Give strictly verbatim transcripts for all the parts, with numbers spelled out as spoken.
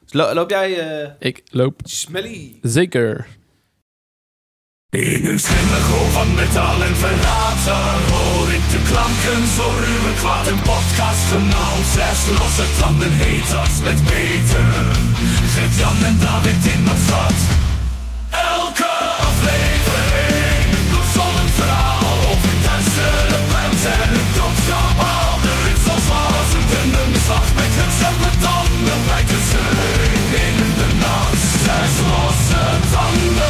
Lo- loop jij... Uh... Ik loop. Smelly. Zeker. In een schimmigol van metaal en verraten hoor ik de klanken zo ruw en kwaad. Een podcast genaamd Zes Losse Tanden heet als met Peter, Gert-Jan en David in het vat. Elke aflevering doet zo'n verhaal over duistere band en een dopskabaal. De ritsels was een dunne slag met hetzelfde tanden blijken ze in de nacht. Zes losse tanden.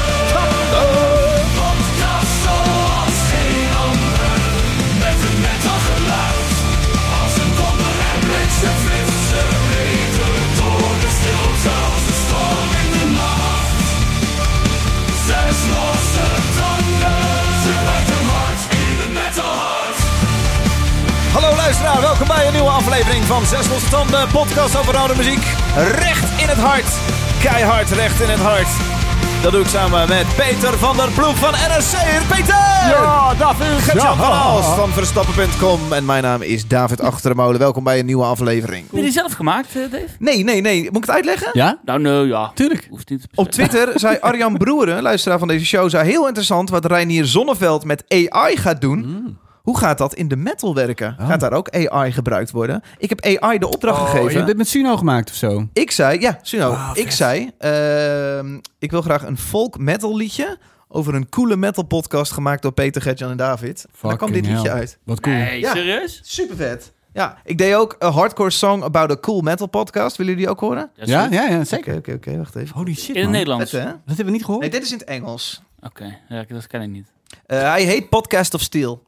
Hallo luisteraar, welkom bij een nieuwe aflevering van Zes Losse Tanden, podcast over oude muziek. Recht in het hart, keihard recht in het hart. Dat doe ik samen met Peter van der Ploeg van N R C. Peter! Ja, David! Gert-Jan ja. van Aalst van Verstappen punt com. En mijn naam is David Achtermolen. Welkom bij een nieuwe aflevering. Heb je die zelf gemaakt, Dave? Nee, nee, nee. Moet ik het uitleggen? Ja? Nou, nee, ja. Tuurlijk. Hoeft niet. Op Twitter zei Arjan Broeren, luisteraar van deze show, zei heel interessant wat Reinier Zonneveld met A I gaat doen. Mm. Hoe gaat dat in de metal werken? Oh. Gaat daar ook A I gebruikt worden? Ik heb A I de opdracht oh, gegeven. Je hebt dit met Suno gemaakt of zo? Ik zei, ja, Suno. Oh, ik zei, uh, ik wil graag een folk metal liedje over een coole metal podcast gemaakt door Peter, Gert-Jan en David. En daar kwam dit liedje hell. uit. Wat cool. Nee, ja, serieus? Super vet. Ja, ik deed ook een hardcore song about a cool metal podcast. Willen jullie die ook horen? Ja, ja, ja, zeker. Oké, oké, oké, wacht even. Holy shit, In man. het Nederlands? Vet, hè? Dat hebben we niet gehoord. Nee, dit is in het Engels. Oké, okay. Ja, dat ken ik niet. Uh, hij heet Podcast of Steel.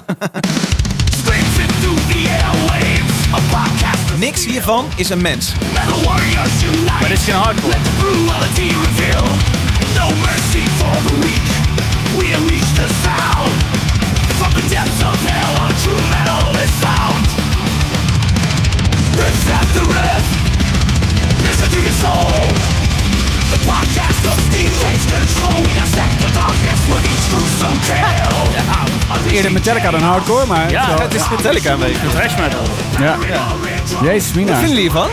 Niks hiervan is een mens. Maar dit is geen hardcore. No mercy for the weak. We unleash the sound. From the depths of hell, our true metal is found. Rips at the riff. Listen to your soul. The podcast of Steel takes control. We dissect the darkness with each gruesome kill. Eerder Metallica dan hardcore, maar... Ja, het is Metallica een beetje. Thrash metal. Ja. ja. Jezus, Mina. Wat vinden jullie hiervan?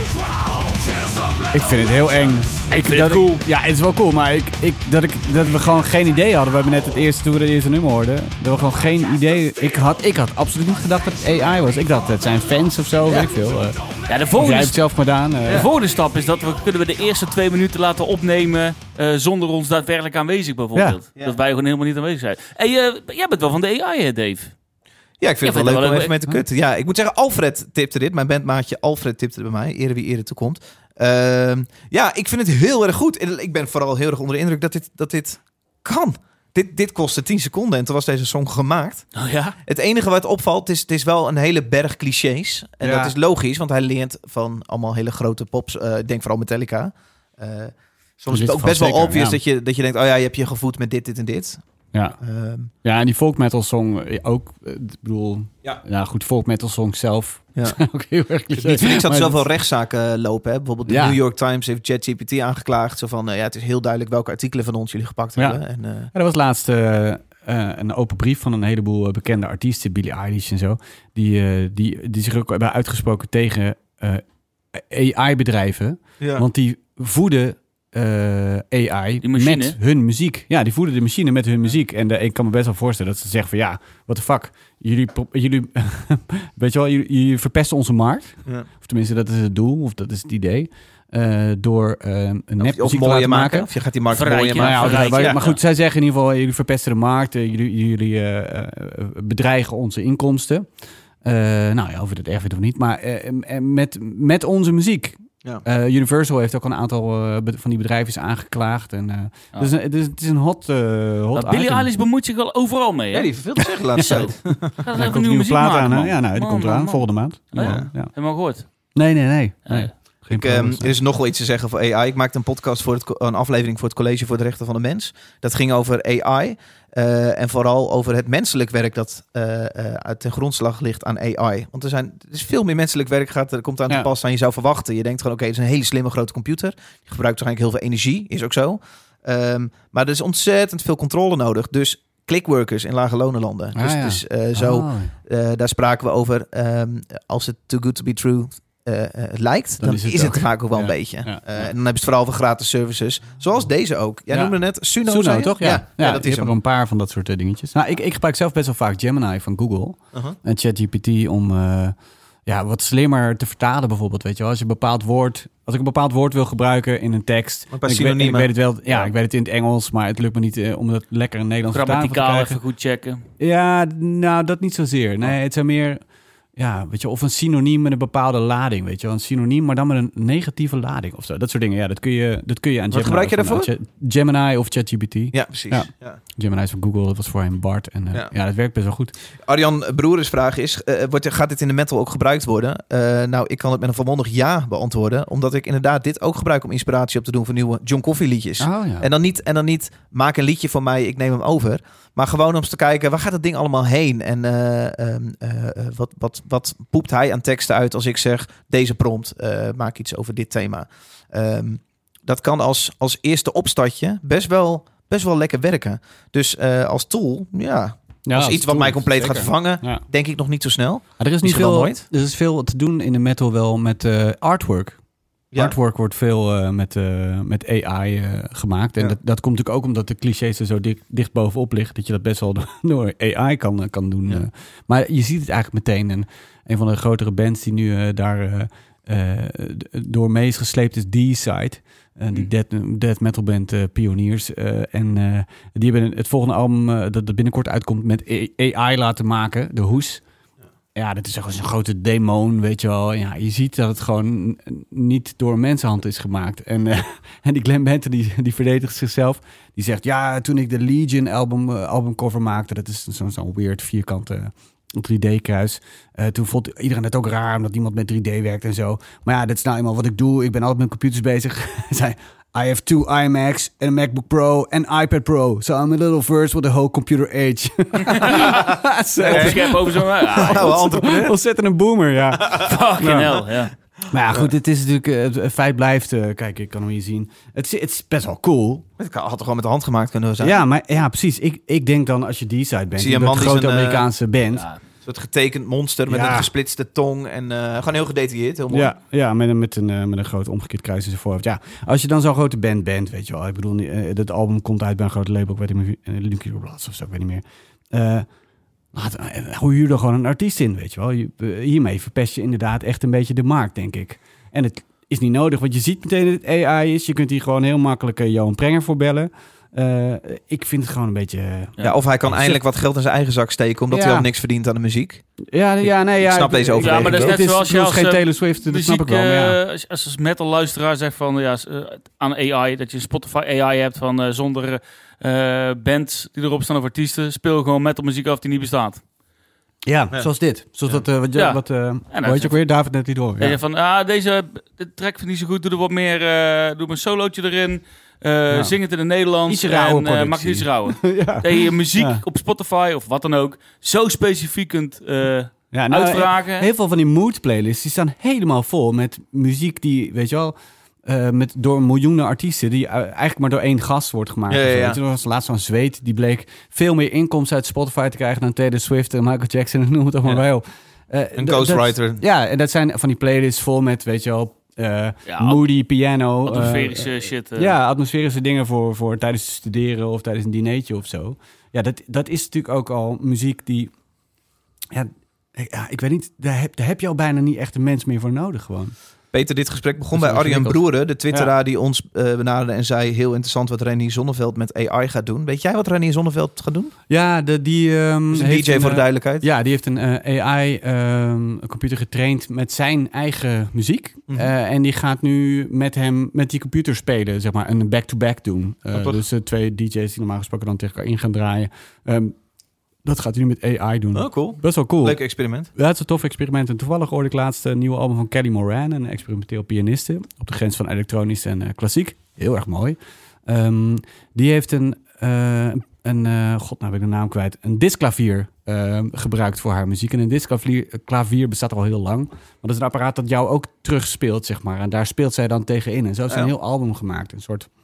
Ik vind het heel eng. Ik vind dat het cool. Ik, ja, het is wel cool, maar ik, ik, dat, ik, dat we gewoon geen idee hadden. We hebben net het eerste, toen we het eerste nummer hoorden. Dat we gewoon geen idee... Ik had, ik had absoluut niet gedacht dat het A I was. Ik dacht, het zijn fans of zo, ja. weet ik veel. Uh, ja, de of volgende jij hebt het zelf gedaan. Uh, de volgende stap is dat we kunnen we de eerste twee minuten laten opnemen uh, zonder ons daadwerkelijk aanwezig bijvoorbeeld. Ja. Dat wij gewoon helemaal niet aanwezig zijn. Hey, uh, jij bent wel van de A I, hè, Dave? Ja, ik vind ja, het wel leuk wel om leuk. even mee te kutten. Ja, ik moet zeggen, Alfred tipte dit. Mijn bandmaatje Alfred tipte bij mij. Ere wie ere toekomt. Uh, ja, ik vind het heel erg goed. Ik ben vooral heel erg onder de indruk dat dit, dat dit kan. Dit, dit kostte tien seconden en toen was deze song gemaakt. Oh ja? Het enige wat opvalt, het is, het is wel een hele berg clichés. En ja. dat is logisch, want hij leert van allemaal hele grote pops. Uh, ik denk vooral Metallica. Uh, soms is het ook best wel zeker, obvious ja. dat, je, dat je denkt, oh ja, je hebt je gevoed met dit, dit en dit. Ja. Um, ja, en die folk metal song ook. Ik bedoel, ja, ja goed, folk metal song zelf. Ja. ook heel erg cliché. Niet voor niks dat er Maar zoveel rechtszaken lopen. Hè? Bijvoorbeeld de Ja. New York Times heeft ChatGPT aangeklaagd. Zo van, uh, ja, het is heel duidelijk welke artikelen van ons jullie gepakt Ja. hebben. En, uh, Ja, er was laatst uh, uh, een open brief van een heleboel bekende artiesten, Billie Eilish en zo, die, uh, die, die zich ook hebben uitgesproken tegen uh, A I-bedrijven. ja. Want die voeden uh, A I met hun muziek. Ja, die voeden de machine met hun muziek. En de, ik kan me best wel voorstellen dat ze zeggen van ja, what the fuck. Jullie, jullie, weet je wel, jullie, jullie verpesten onze markt. Ja. Of tenminste, dat is het doel, of dat is het idee. Uh, door uh, een nepmuziek te laten maken. Of je gaat die markt Verrijken, mooier maken. Nou ja, Verrijken, maar, ja. maar goed, zij zeggen in ieder geval, jullie verpesten de markt. Uh, jullie jullie uh, uh, bedreigen onze inkomsten. Uh, nou ja, of je dat erg vindt of niet. Maar uh, met, met onze muziek. Ja. Uh, Universal heeft ook een aantal uh, van die bedrijven aangeklaagd. En, uh, oh. dus, dus het is een hot, uh, hot dat Billie Eilish bemoeit zich wel overal mee, hè? Ja, die heeft veel te zeggen laatst tijd. Gaat er komt een nieuwe plaat aan, hè? Ja, nou, die man, komt eraan, man. volgende maand. Oh, ja. Ja. Ja. Helemaal gehoord? Nee, nee, nee. nee. nee. Ik, um, er is nog wel iets te zeggen voor A I. Ik maakte een podcast voor het, een aflevering voor het College voor de Rechten van de Mens. Dat ging over A I. Uh, en vooral over het menselijk werk dat uh, uh, ten grondslag ligt aan A I. Want er, zijn, er is veel meer menselijk werk gaat, er komt aan te ja. pas dan je zou verwachten. Je denkt gewoon, oké, okay, het is een hele slimme grote computer. Die gebruikt waarschijnlijk heel veel energie, is ook zo. Um, maar er is ontzettend veel controle nodig. Dus clickworkers in lage lonenlanden. Ah, dus ja. dus uh, zo, oh. uh, daar spraken we over. Um, als het too good to be true uh, uh, lijkt, dan, dan is het, is het vaak ook wel ja. een beetje. Ja. Uh, en dan heb je het vooral over gratis services. Zoals deze ook. Jij ja. noemde net Suno, Suno toch? Ja, ja, ja, ja dat is er een paar van dat soort uh, dingetjes. Nou, ik, ik gebruik zelf best wel vaak Gemini van Google. Uh-huh. En ChatGPT om uh, ja, wat slimmer te vertalen bijvoorbeeld. Weet je wel? Als je een bepaald woord... Als ik een bepaald woord wil gebruiken in een tekst... Ik weet, ik weet het wel, ja, ja, ik weet het in het Engels... maar het lukt me niet uh, om dat lekker in Nederlands te krijgen. Grammaticaal even goed checken. Ja, nou, dat niet zozeer. Nee, het zijn meer... Ja, weet je, of een synoniem met een bepaalde lading, weet je wel. Een synoniem, maar dan met een negatieve lading of zo. Dat soort dingen, ja, dat kun je, dat kun je aan Wat Gemini... Wat gebruik je daarvoor? Gemini of ChatGPT. Ja, precies. Ja. Ja. Gemini is van Google, dat was voorheen Bart. En uh, ja. ja, dat werkt best wel goed. Arjan Broers vraag is, uh, wordt, gaat dit in de metal ook gebruikt worden? Uh, nou, ik kan het met een volmondig ja beantwoorden. Omdat ik inderdaad dit ook gebruik om inspiratie op te doen voor nieuwe John Coffey liedjes. Oh, ja. En dan niet, en dan niet, maak een liedje voor mij, ik neem hem over. Maar gewoon om te kijken, waar gaat het ding allemaal heen? En uh, uh, uh, wat, wat, wat poept hij aan teksten uit als ik zeg, deze prompt, uh, maak iets over dit thema. Um, dat kan als, als eerste opstartje best wel, best wel lekker werken. Dus uh, als tool, ja... Ja, als, als iets wat mij compleet zeker. gaat vervangen, ja. denk ik nog niet zo snel. Maar er is niet veel, nooit. Er is veel te doen in de metal wel met uh, artwork. Ja. Artwork wordt veel uh, met, uh, met A I uh, gemaakt. En ja. dat, dat komt natuurlijk ook omdat de clichés er zo dicht, dicht bovenop liggen. Dat je dat best wel door A I kan, kan doen. Ja. Uh. Maar je ziet het eigenlijk meteen. En een van de grotere bands die nu uh, daar uh, uh, door mee is gesleept is D-Side. Uh, die death, death metal band uh, Pioniers. Uh, en uh, die hebben het volgende album uh, dat, dat binnenkort uitkomt met A I laten maken. De Hoes. Ja, dat is gewoon een grote demon, weet je wel. Ja, je ziet dat het gewoon niet door mensenhand is gemaakt. En, uh, en die Glenn Benton, die, die verdedigt zichzelf. Die zegt, ja, toen ik de Legion album, uh, albumcover maakte... dat is zo'n zo weird vierkante drie D-kruis. Uh, toen vond iedereen het ook raar, omdat iemand met drie D werkt en zo. Maar ja, dat is nou eenmaal wat ik doe. Ik ben altijd met computers bezig. Hij I have two iMacs en een MacBook Pro en iPad Pro. So I'm a little versed with the whole computer age. Opschep over zo'n... Ja, ontzettend een boomer, ja. Fucking hell, ja. Maar ja, goed, het is natuurlijk... Het feit blijft... Uh, kijk, ik kan hem hier zien. Het is, het is best wel cool. Het had toch gewoon met de hand gemaakt kunnen zijn? Ja, maar ja, precies. Ik, ik denk dan, als je die side bent... Zie je een grote een, Amerikaanse band... Ja. Een soort getekend monster met ja. een gesplitste tong en uh, gewoon heel gedetailleerd, heel mooi. Ja, ja met, een, met, een, uh, met een groot omgekeerd kruis in zijn voorhoofd. Ja, als je dan zo'n grote band bent, weet je wel. Ik bedoel, uh, dat album komt uit bij een grote label, ik weet niet meer, uh, Lucky Bloods of zo, ik weet niet meer. Uh, laat, uh, hoe je er gewoon een artiest in, weet je wel. Je, uh, hiermee verpest je inderdaad echt een beetje de markt, denk ik. En het is niet nodig, want je ziet meteen dat het A I is. Je kunt hier gewoon heel makkelijk uh, Johan Prenger voor bellen. Uh, ik vind het gewoon een beetje... Uh, ja, of hij kan ja, eindelijk wat geld in zijn eigen zak steken... omdat ja. hij al niks verdient aan de muziek. Ja, ja, nee, ja, ik snap deze overweging. Ja, maar dat is net zoals je als... geen Taylor Swift, dat muziek, snap ik wel. Maar ja. uh, als als metal-luisteraar zegt van... Ja, uh, aan A I, dat je een Spotify A I hebt van... Uh, zonder uh, bands die erop staan of artiesten... speel gewoon metalmuziek af die niet bestaat. Ja, ja, zoals dit. Zoals ja. dat, uh, wat, ja. wat uh, weet je ook weer, David net niet door. Ja. Ja, van, ah, deze de track vind ik niet zo goed, doe er wat meer, uh, doe een solootje erin, uh, ja. zing het in het Nederlands en uh, maak het iets rauwer. ja. Dat je muziek ja. op Spotify of wat dan ook zo specifiek kunt uh, ja, nou, uitvragen. Heel veel van die mood playlists, die staan helemaal vol met muziek die, weet je wel... Uh, met, door miljoenen artiesten die uh, eigenlijk maar door één gast wordt gemaakt. Ja, ja, ja. Toen was laatst zo'n Zweed, die bleek veel meer inkomsten uit Spotify te krijgen dan Taylor Swift en Michael Jackson en noem het toch maar wel. Uh, een d- ghostwriter. Dat, ja, en dat zijn van die playlists vol met, weet je wel, uh, ja, moody piano. Atmosferische uh, shit. Uh. Ja, atmosferische dingen voor, voor tijdens het studeren of tijdens een dinertje of zo. Ja, dat, dat is natuurlijk ook al muziek die... Ja, ja ik weet niet, daar heb, daar heb je al bijna niet echt een mens meer voor nodig gewoon. Peter, dit gesprek begon bij Arjan Broeren, de twitteraar ja. die ons uh, benaderde en zei... heel interessant wat Renier Zonneveld met A I gaat doen. Weet jij wat Renier Zonneveld gaat doen? Ja, de, die... Um, dus een D J een, voor de duidelijkheid. Ja, die heeft een uh, A I-computer um, getraind met zijn eigen muziek. Mm-hmm. Uh, en die gaat nu met hem, met die computer spelen, zeg maar, een back-to-back doen. Uh, dus uh, twee D J's die normaal gesproken dan tegen elkaar in gaan draaien... Um, Dat gaat hij nu met A I doen. Oh, cool. Best wel cool. Leuk experiment. Ja, het is een tof experiment. En toevallig hoorde ik laatst een nieuwe album van Kelly Moran, een experimenteel pianiste, op de grens van elektronisch en uh, klassiek. Heel erg mooi. Um, die heeft een, uh, een uh, god, nou ben ik de naam kwijt, een disklavier uh, gebruikt voor haar muziek. En een disklavier klavier bestaat al heel lang. Maar dat is een apparaat dat jou ook terugspeelt, zeg maar. En daar speelt zij dan tegenin. En zo heeft ze ja. een heel album gemaakt. Een soort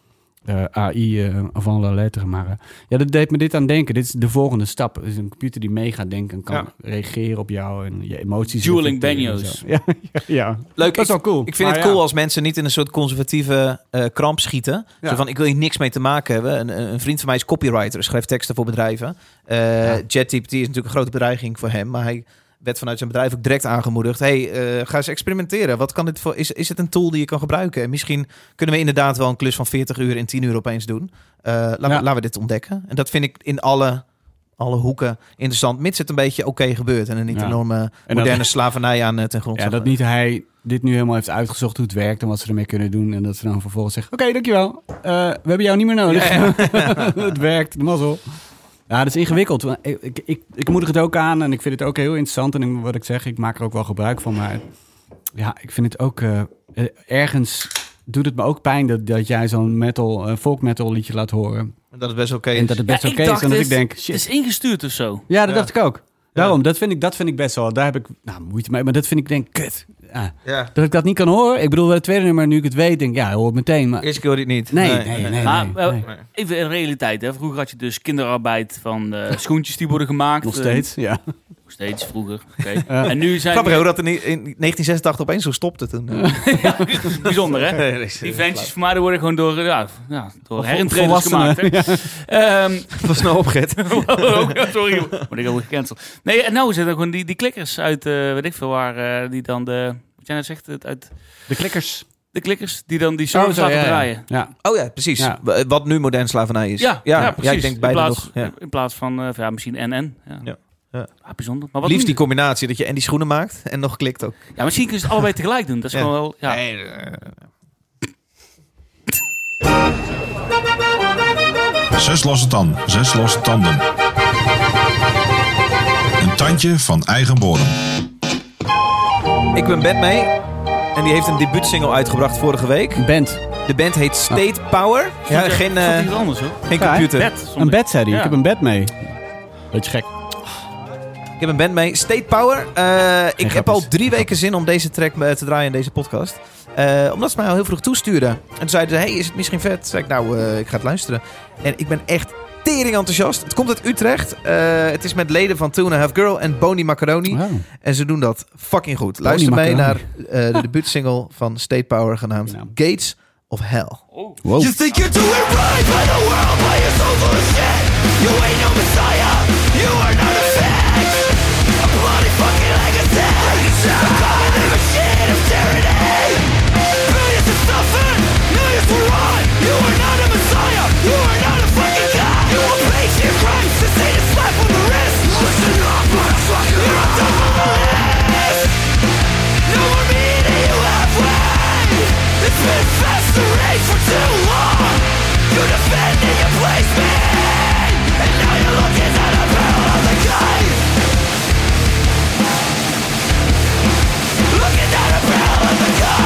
Uh, A I uh, avant la lettre. Maar uh, ja, dat deed me dit aan denken. Dit is de volgende stap. Het is een computer die mee gaat denken en kan ja. reageren op jou en je emoties. Dueling Benio's. Ja, ja, ja. Leuk. Dat is wel cool. Ik vind maar het cool ja. als mensen niet in een soort conservatieve uh, kramp schieten. Ja. Zo van, ik wil hier niks mee te maken hebben. Een, een vriend van mij is copywriter, schrijft teksten voor bedrijven. Uh, ja. ChatGPT is natuurlijk een grote bedreiging voor hem, maar hij werd vanuit zijn bedrijf ook direct aangemoedigd. Hey, uh, ga eens experimenteren. Wat kan dit voor? Is, is het een tool die je kan gebruiken? En misschien kunnen we inderdaad wel een klus van veertig uur in tien uur opeens doen. Uh, laten, ja. we, laten we dit ontdekken. En dat vind ik in alle, alle hoeken interessant. Mits het een beetje oké okay gebeurt. En een niet ja. enorme moderne dat, slavernij aan uh, ten grondslag. Ja, dat niet hij dit nu helemaal heeft uitgezocht hoe het werkt en wat ze ermee kunnen doen. En dat ze dan vervolgens zeggen, oké, okay, dankjewel. Uh, we hebben jou niet meer nodig. Ja, ja. Het werkt, de mazzel. Ja, dat is ingewikkeld. Ik, ik, ik, ik moedig het ook aan en ik vind het ook heel interessant. En wat ik zeg, ik maak er ook wel gebruik van. Maar ja, ik vind het ook... Uh, ergens doet het me ook pijn dat, dat jij zo'n metal, uh, folk metal liedje laat horen. Dat het best oké okay is. En dat het best ja, oké okay is. En dat ik denk, shit. Het is ingestuurd of zo. Ja, dat ja. dacht ik ook. Daarom, ja. dat, vind ik, dat vind ik best wel... Daar heb ik nou, moeite mee. Maar dat vind ik denk kut. Ja. Ja. Dat ik dat niet kan horen. Ik bedoel, bij het tweede nummer, nu ik het weet, denk ja, hoor het meteen. Maar... Eerst keer hoor je het niet. Nee, nee, nee. nee, nee, maar, nee, nee. Even in realiteit. Hè. Vroeger had je dus kinderarbeid van uh, schoentjes die worden gemaakt. Nog steeds, uh, ja. Nog steeds, vroeger. Okay. Uh, en nu zijn grappig we... hoe dat in, in negentien zesentachtig opeens zo stopte toen. Ja, bijzonder, hè? Nee, die ventjes voor mij worden gewoon door, ja, ja, door herintreders gemaakt. Hè? Ja. Um, dat was snel opgezet. Sorry, word ik al gecanceld. Nee, en nou zitten gewoon die, die klikkers uit, uh, weet ik veel waar, uh, die dan de... Wat jij nou zegt, het uit... De klikkers. De klikkers die dan die service oh, laten ja, draaien. Ja. Oh ja, precies. Ja. Wat nu modern slavernij is. Ja, ja, ja precies. Ja, ik denk beide nog. Ja. In plaats van uh, ja, misschien en en. Ja. Ja. Ja. Ah, bijzonder. Maar wat liefst die combinatie dat je en die schoenen maakt en nog klikt ook. Ja, misschien kun je het allebei tegelijk doen. Dat is ja. gewoon wel... Ja. Nee, uh... Zes losse tanden, zes losse tanden. Een tandje van eigen bodem. Ik ben Band mee. En die heeft een debuutsingle uitgebracht vorige week. Band. De band heet State oh. Power. Ja, geen, uh, iets anders, hoor. Geen ja, computer. Bed, een bed, zei hij. Ja. Ik heb een bed mee. Beetje gek. Ik heb een band mee. State Power. Uh, ik heb al drie weken zin om deze track te draaien in deze podcast. Uh, omdat ze mij al heel vroeg toestuurden. En toen zeiden ze, hey, is het misschien vet? Toen zei ik, nou, uh, ik ga het luisteren. En ik ben echt tering enthousiast. Het komt uit Utrecht. Uh, het is met leden van Two and a Half Girl en Boni Macaroni. Wow. En ze doen dat fucking goed. Boni Luister mee naar uh, de debuutsingle van State Power genaamd ja. Gates of Hell. Oh. Wow. You think you're doing right by the world, by your soul full of shit. You ain't no messiah. You are not a fact. A bloody fucking legacy. A common machine of tyranny. Billions have suffered, millions were on. You are not a messiah. You are not a fucking god. You will pay to your crimes to say to slap on the wrist. Listen up, motherfucker. You're on top of the list. No more meeting you halfway. It's been festering for too long. You defended your placement, and now you're looking at a barrel of the gun. Looking at a barrel of the gun.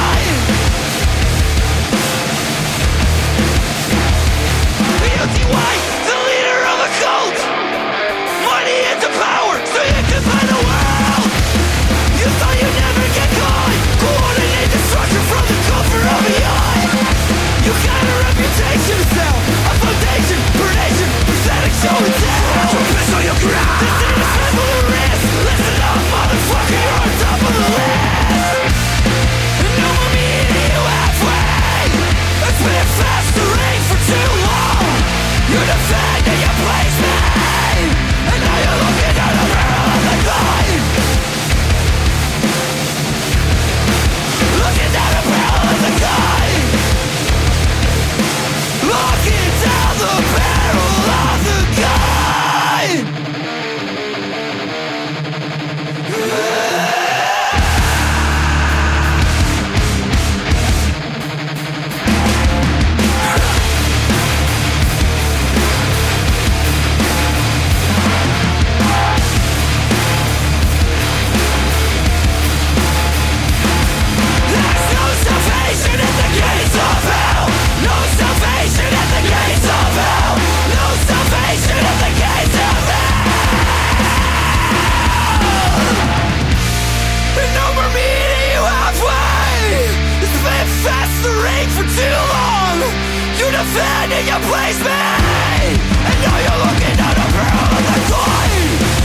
You defending your place me, and now you're looking down a barrel of the gun.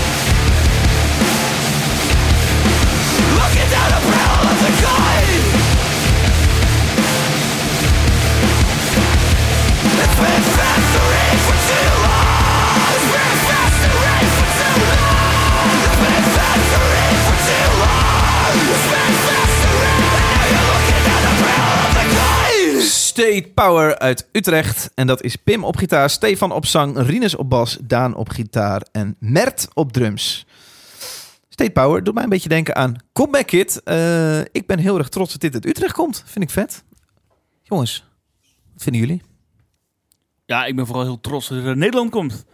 Looking down a barrel of the gun. It's been festering for too long. It's been festering for too long. It's been festering for too long. It's been festering, and now you're looking down a barrel of the gun. State Power uit Utrecht. En dat is Pim op gitaar, Stefan op zang, Rinus op bas, Daan op gitaar en Mert op drums. State Power doet mij een beetje denken aan Comeback Kid. Uh, ik ben heel erg trots dat dit uit Utrecht komt. Vind ik vet. Jongens, wat vinden jullie? Ja, ik ben vooral heel trots dat het uit Nederland komt.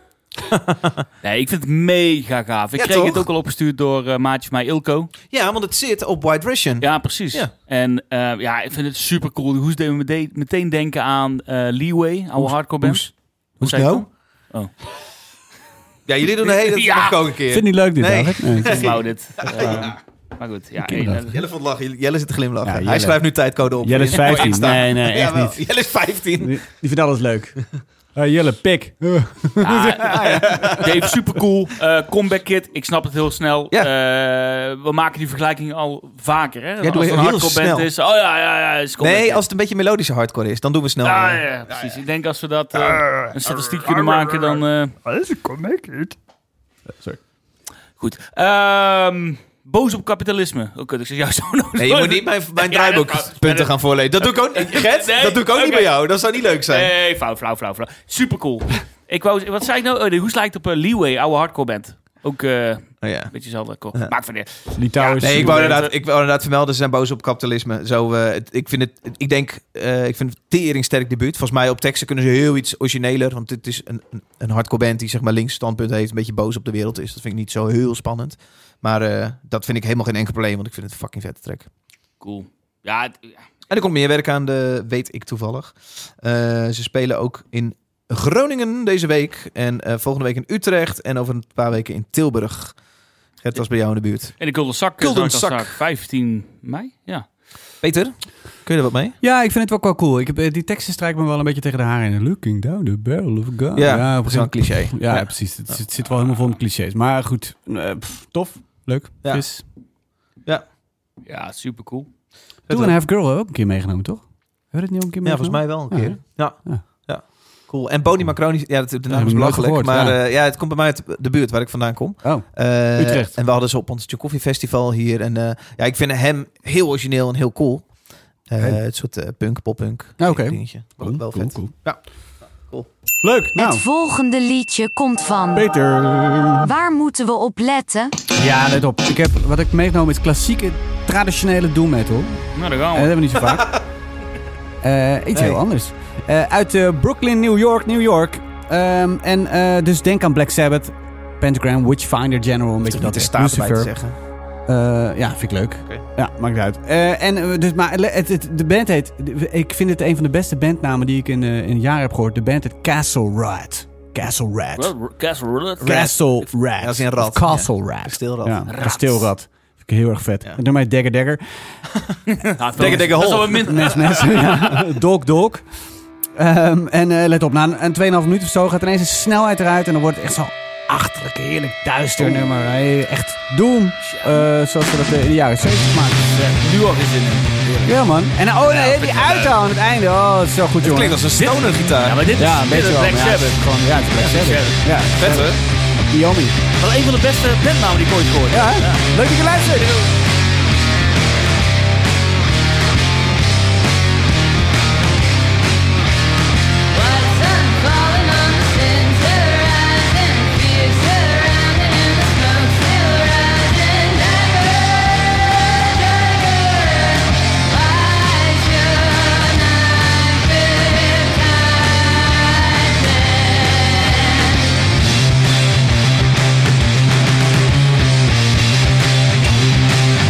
Nee, ik vind het mega gaaf. Ik ja, kreeg toch? het ook al opgestuurd door uh, maatje mij Ilko. Ja, want het zit op White Russian. Ja, precies. Ja. En uh, ja, ik vind het super cool. Hoe deed me meteen denken aan uh, Leeway, oude hardcore band. Hoe is het nou? Oh. Ja, jullie doen de hele ja. dag ook een keer. Vind je niet leuk dit, nee. David? Nee. Ik wou dit. Uh, ja. Maar goed, ja. Jelle, Jelle vond lachen. Jelle zit te glimlachen. Ja, Hij schrijft nu tijdcode op. Jelle is vijftien. Nee, nee, echt ja, niet. Jelle is vijftien. Die, die vindt alles leuk. Uh, Jelle, pik. Uh. Ah, ja. Dave, supercool. Uh, Comeback Kid, ik snap het heel snel. Ja. Uh, we maken die vergelijking al vaker. Hè? Ja, als doe het een heel hardcore snel. band is. Oh ja, ja, ja. Is Nee, als het een beetje melodische hardcore is, dan doen we snel. ja, ja, ja, precies. Ik denk als we dat uh, een statistiek kunnen maken, dan... Uh... Dat is een Comeback Kid. Sorry. Goed. Um, boos op kapitalisme. Oké, ik zeg juist zo nog. Nee, je moet niet mijn, mijn draaiboekpunten gaan voorlezen. Dat doe ik ook niet. Gert, Nee, dat doe ik ook okay. niet bij jou. Dat zou niet leuk zijn. Nee, flauw, flauw, flauw, flauw. Supercool. Ik wou, wat zei ik nou? Oh, de hoes lijkt op uh, Leeway, oude hardcore band. Ook uh, Oh, ja. een beetje hetzelfde. Cool. Ja. Maakt van neer. Litouwers. Nee, ik wou, inderdaad, ik wou inderdaad vermelden, ze zijn boos op kapitalisme. Zo, uh, het, ik vind het, ik denk, uh, ik vind het tering sterk debuut. Volgens mij op teksten kunnen ze heel iets origineler. Want het is een, een, een hardcore band die zeg maar links standpunt heeft, een beetje boos op de wereld is. Dat vind ik niet zo heel spannend. Maar uh, dat vind ik helemaal geen enkel probleem, want ik vind het een fucking vette track. Cool. Ja, het, ja. En er komt meer werk aan, de weet ik toevallig. Uh, ze spelen ook in Groningen deze week. En uh, volgende week in Utrecht. En over een paar weken in Tilburg. Het was bij jou in de buurt. En de Gulden Zak. Gulden Zak. vijftien mei, ja. Peter, kun je er wat mee? Ja, ik vind het ook wel cool. Ik heb, die teksten strijken me wel een beetje tegen de haren in. Looking down the barrel of a gun. Ja, ja dat is wel een cliché. Ja, Ja. precies. Het, het zit wel helemaal vol met clichés. Maar goed, uh, pff, tof. Leuk. Ja. Fris. Ja, super cool. Two and a Half Girl ook een keer meegenomen, toch? Hebben we het niet ook een keer Ja, volgens meegenomen? mij wel een keer. Ja. Ja. Ja. Cool. En Boni Macroni, ja, dat, de naam heb is ik nooit belachelijk. gehoord, Maar ja. uh, ja, het komt bij mij uit de buurt waar ik vandaan kom. Oh, Uh, Utrecht. En we hadden ze op ons Tchaikovsky Festival hier. En uh, ja, ik vind hem heel origineel en heel cool. Uh, Oké. Het soort uh, punk, poppunk Ah, oké. dingetje. Cool, wel cool, vet. cool. Ja. Cool. Leuk. Nou, Het volgende liedje komt van... Peter. Waar moeten we op letten? Ja, let op. Ik heb, wat ik meegenomen is klassieke, traditionele doom metal. Nou, daar gaan Uh, dat we. hebben we niet zo vaak. Uh, iets heel anders. Uh, uit uh, Brooklyn, New York, New York. Um, en uh, dus denk aan Black Sabbath, Pentagram, Witchfinder General. Een beetje Dat dat er staat erbij te Lucifer. zeggen. Uh, ja, vind ik leuk. Okay. Ja, maakt niet uit. Uh, en, uh, dus, maar het, het, de band heet... Ik vind het een van de beste bandnamen die ik in, uh, in een jaar heb gehoord. De band heet Castle Rat. Castle Rat. Well, Castle Roulette. Castle Rat. Dat is een rat. Of Castle Ja. Rat. Kasteelrat. Ja, kasteelrat. Vind ik heel erg vet. Ja. En doe mij Dagger Dagger. Degger, degger, hol. Dat is wel minder. Mes, mes. Ja. Dolk, dolk. Um, en uh, let op, na een, een twee komma vijf minuut of zo gaat ineens een snelheid eruit. En dan wordt het echt zo achterlijk, heerlijk duister Oeh. nummer. Hey, echt Doom. Uh, zoals we dat uh, in de jaren zeventig maakten. Nu al gezin. Ja, man. En oh nee, die uithouden aan het einde. Oh, dat is zo goed, Het jongen. klinkt als een stoner gitaar. Ja, maar dit is, Ja, een dit beetje is wel. Black maar ja, het Sabbath. is gewoon, ja, het is Black Black Sabbath. Sabbath. Ja, Vet, hè? Yummy. Wel een van de beste bandnamen die ik ooit gehoord heb. Ja, leuk dat je luistert. Thank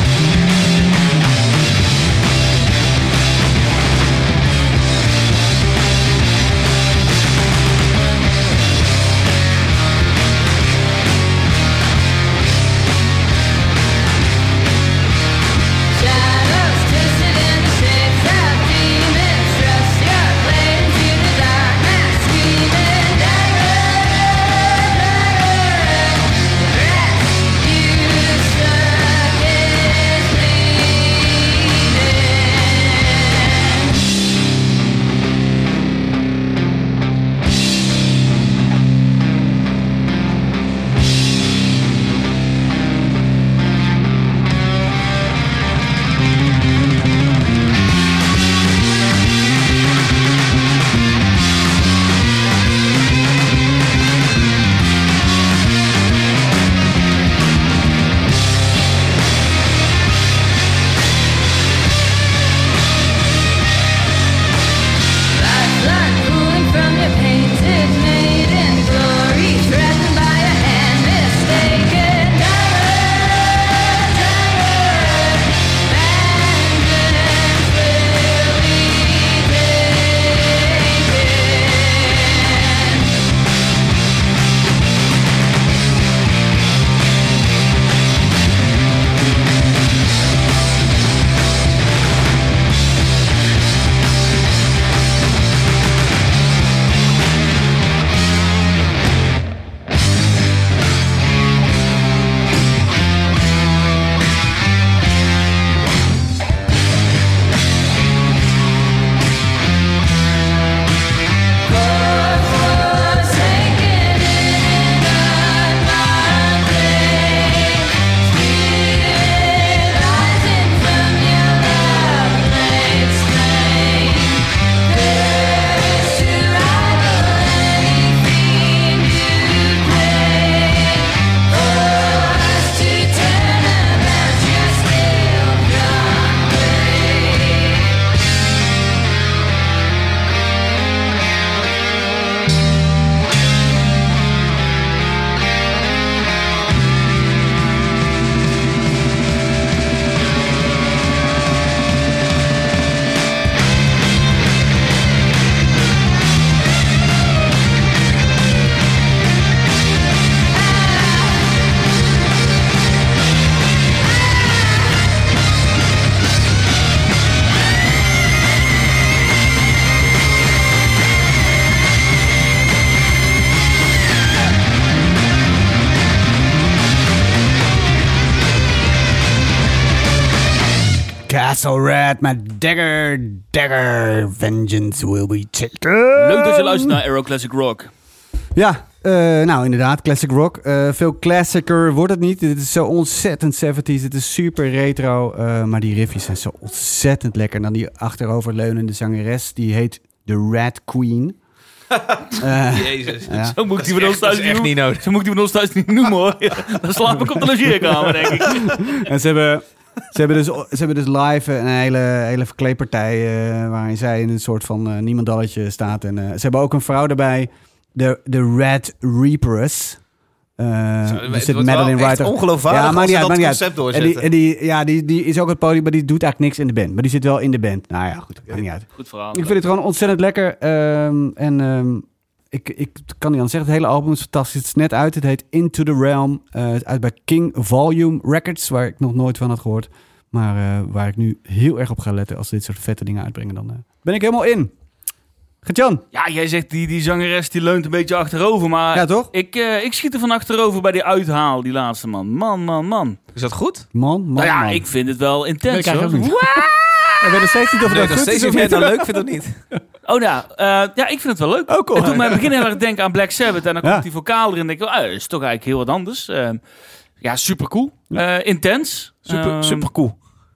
so rad, my dagger, dagger, vengeance will be taken. Leuk dat je luistert naar Aero Classic Rock. Ja, uh, nou inderdaad, classic rock. Uh, veel classicer wordt het niet. Dit is zo ontzettend zeventies. Het is super retro. Uh, maar die riffjes zijn zo ontzettend lekker. En dan die achteroverleunende zangeres, die heet The Rat Queen. Uh, Jezus. Ja. Zo moet ik die van ons thuis niet niet nodig. Zo moet ik die van ons thuis niet noemen hoor. Ja, dan slaap ik op de logeerkamer, denk ik. En ze hebben, ze hebben, dus, ze hebben dus live een hele, hele verkleedpartij uh, waarin zij in een soort van uh, niemandalletje staat. En uh, ze hebben ook een vrouw erbij, de, de Red Reaperess. Uh, Zo, er zit Madeline Wright. Ongeloofwaardig ja, maar als ze dat concept doorzetten. En die, en die, ja, die, die is ook het podium, maar die doet eigenlijk niks in de band. Maar die zit wel in de band. Nou ja, goed, maakt niet uit. Goed verhaal. Ik vind het gewoon ontzettend lekker. Um, en um, ik, ik kan niet anders zeggen, het hele album is fantastisch. Het is net uit. Het heet Into the Realm. Uh, uit bij King Volume Records, waar ik nog nooit van had gehoord. Maar uh, waar ik nu heel erg op ga letten als ze dit soort vette dingen uitbrengen. Dan uh, ben ik helemaal in. Gert-Jan? Ja, jij zegt die, die zangeres die leunt een beetje achterover, maar ja, toch? Ik, uh, ik schiet er van achterover bij die uithaal, die laatste man. Man, man, man. Is dat goed? Man, man, nou ja, man. ik vind het wel intens, ik hoor. Ik ben nog steeds niet of nee, dat goed steeds is of niet. niet. Nou leuk vind het niet. Oh ja, uh, ja, ik vind het wel leuk. Ook cool. En toen mijn begin heel erg denken aan Black Sabbath en dan ja. komt die vocaal erin en denk ik, oh, dat is toch eigenlijk heel wat anders. Uh, ja, super cool. Uh, intens. Super, uh, super cool.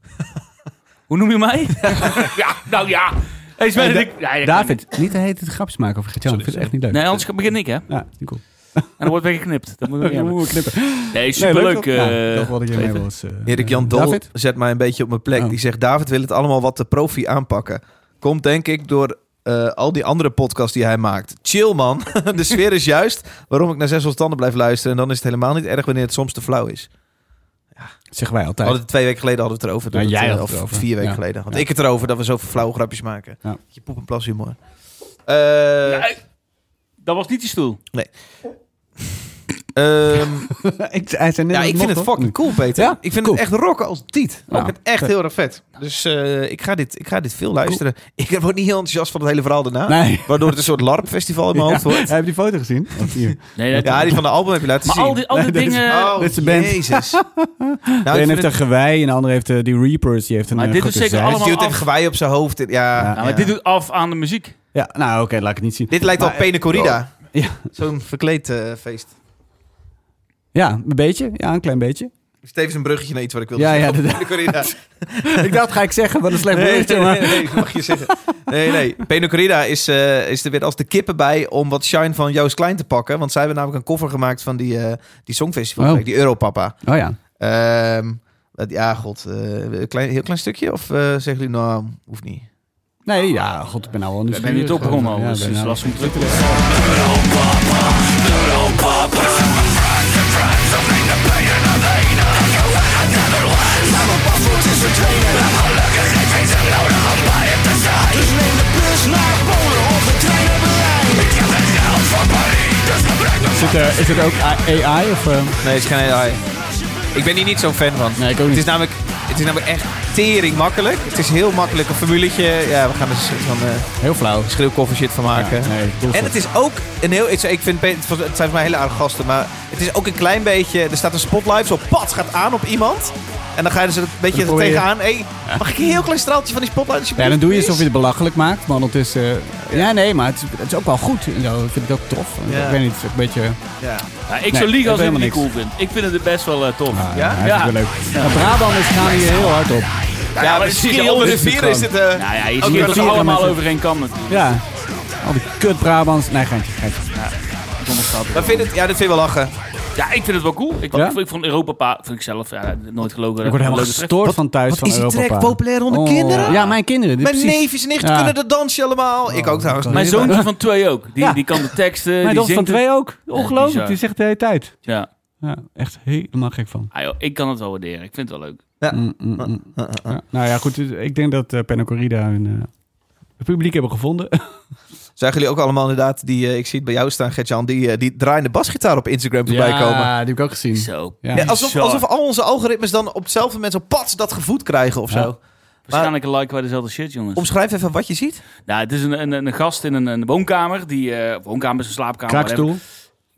Hoe noem je mij? ja, nou ja. Hey, hey, da- ik, ja, David, niet de hele tijd grapjes maken over Gert-Jan. Ik vind het echt niet leuk. Nee, anders begin ik, hè? Ja, niet cool. En dan wordt weer geknipt. Dat moeten we ja, moet knippen. Nee, superleuk. Nee, leuk, uh, ja, dat je mee was. Uh, Erik Jan Dol David? zet mij een beetje op mijn plek. Oh. Die zegt, David wil het allemaal wat te profi aanpakken. Komt denk ik door uh, al die andere podcasts die hij maakt. Chill man, de sfeer is juist. Waarom ik naar Zes Losse Tanden blijf luisteren. En dan is het helemaal niet erg wanneer het soms te flauw is. Ja. Zeggen wij altijd. Hadden het twee weken geleden hadden we het erover. Ja, dat jij het, had het of erover. vier weken ja. geleden. Want ja. ik het erover dat we zoveel flauwe grapjes maken. Ja. Je poep en plas humor. Uh, ja, dat was niet die stoel. Nee. Um, ik, hij zei net ja, ik vind het fucking cool, Peter. Ja? Ik vind Cool. het echt rocken als tiet. Ja. Ik vind het echt heel erg vet. Dus uh, ik, ga dit, ik ga dit veel luisteren. Cool. Ik word niet heel enthousiast van het hele verhaal daarna. Nee. Waardoor het een soort LARP-festival in mijn hoofd ja. wordt. Heb je die foto gezien? Nee, dat ja, die van de album heb je laten maar zien. Maar al die, al die nee, dingen... Oh, dit is de band. Jezus. nou, de een heeft het... een gewei en de andere heeft uh, die Reapers. Die heeft een maar dit is zeker allemaal af... een gewei op zijn hoofd. Ja, ja. ja, maar ja. dit doet af aan de muziek. Ja, nou oké, okay, laat ik het niet zien. Dit lijkt maar, wel Pene Corrida. Oh. Ja. Zo'n verkleed uh, feest. Ja, een beetje. Ja, een klein beetje. Stevens een bruggetje naar iets wat ik wilde ja, zeggen. Ja, Pene ik dacht, ga ik zeggen, wat een slecht nee, bruggetje. Nee, maar... nee, nee, mag je zeggen. Nee, nee. Pene Corrida is, uh, is er weer als de kippen bij om wat shine van Joost Klein te pakken. Want zij hebben namelijk een cover gemaakt van die, uh, die songfestival. Oh. Die Europapa. Oh ja. Um, ja, god. Uh, een klein, heel klein stukje? Of uh, zeggen jullie nou, hoeft niet? Nee, ja, god, ik ben nou al niet. Ik ben niet op begonnen al, ja, dus het is nou... lastig om terug te leggen. Is het, uh, is het ook A I? Of, uh... Nee, het is geen A I. Ik ben hier niet zo'n fan van. Nee, ik ook niet. Het is namelijk, het is namelijk echt tering makkelijk. Het is heel makkelijk een formuletje. Ja, we gaan er van uh, heel flauw schreeuwkoffer shit van maken. Ja, nee, en het is ook een heel... Ik vind, het zijn voor mij hele aardige gasten, maar het is ook een klein beetje... Er staat een spotlight, zo pat, gaat aan op iemand. En dan ga je dus een beetje er tegenaan. Hey, mag ik een heel klein straaltje van die spotlight? Ja, dan doe je alsof je het belachelijk maakt. Maar ondertussen... Uh, ja. ja, nee, maar het is, het is ook wel goed. Ik vind het ook tof. Ja. Ik weet niet, het is een beetje... Ja. Ja, ik zou nee, liegen als ik het niet cool vind. Ik vind het best wel uh, tof. Ah, ja? Ja, ja. ja. leuk. Ja. Brabanders gaan hier heel hard op. Ja, ja maar precies. Onder de vier is het... Uh, nou ja, je scheert het allemaal over één kam natuurlijk. Ja. Al die kut Brabants. Nee, geintje, geintje. Ja. Maar vind het, ja, dat vind je wel lachen. Ja, ik vind het wel cool. Ik, ja? ik, ik vond Europa vind ik zelf ja, nooit gelogen. Ik word helemaal gestoord van thuis wat van Europa. Wat is die track populair onder oh. kinderen? Ja, mijn kinderen. Mijn precies. neefjes en nichten ja. kunnen dat dansje allemaal. Oh, ik ook trouwens. Mijn zoontje van twee ook. Die, ja. die kan de teksten. Mijn dochter van twee ook. Ongelooflijk. Ja, die zegt de hele tijd. Ja. Ja, echt helemaal gek van. Ah, joh, ik kan het wel waarderen. Ik vind het wel leuk. Ja. Mm, mm, mm. ja. Nou ja, goed. Ik denk dat uh, Pene Corrida hun uh, publiek hebben gevonden. Zagen jullie ook allemaal inderdaad, die, uh, ik zie het bij jou staan, Gert-Jan, die, uh, die draaiende basgitaar op Instagram voorbij ja, komen. Ja, die heb ik ook gezien. Zo. Ja. Ja, alsof, alsof al onze algoritmes dan op hetzelfde moment zo pats dat gevoed krijgen of ja. zo. Waarschijnlijk een like bij dezelfde shit, jongens. Omschrijf even wat je ziet. Nou, het is een, een, een gast in een, een woonkamer. Die, uh, woonkamer is een slaapkamer. Kraakstoel.